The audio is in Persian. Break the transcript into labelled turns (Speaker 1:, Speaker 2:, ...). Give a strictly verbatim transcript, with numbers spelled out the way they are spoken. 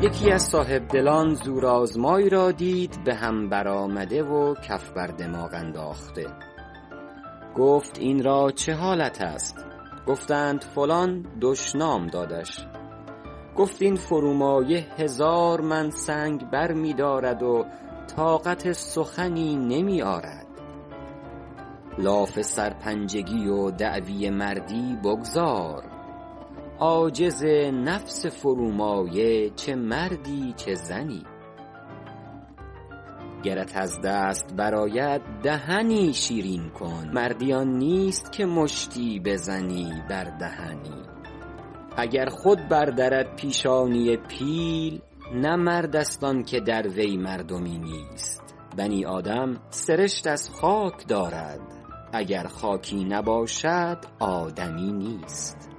Speaker 1: یکی از صاحب دلان زورآزمایی را دید به هم برآمده و کف بر دماغ انداخته. گفت این را چه حالت است؟ گفتند فلان دشنام دادش. گفت این فرومایه هزار من سنگ بر می دارد و طاقت سخنی نمی آرد. لاف سرپنجگی و دعوی مردی بگذار، عاجز نفس فرومایه چه مردی چه زنی. گرت از دست برآید دهنی شیرین کن، مردی آن نیست که مشتی بزنی بر دهنی. اگر خود بردرد پیشانی پیل، نه مرد است آن که در وی مردمی نیست. بنی آدم سرشت از خاک دارد، اگر خاکی نباشد آدمی نیست.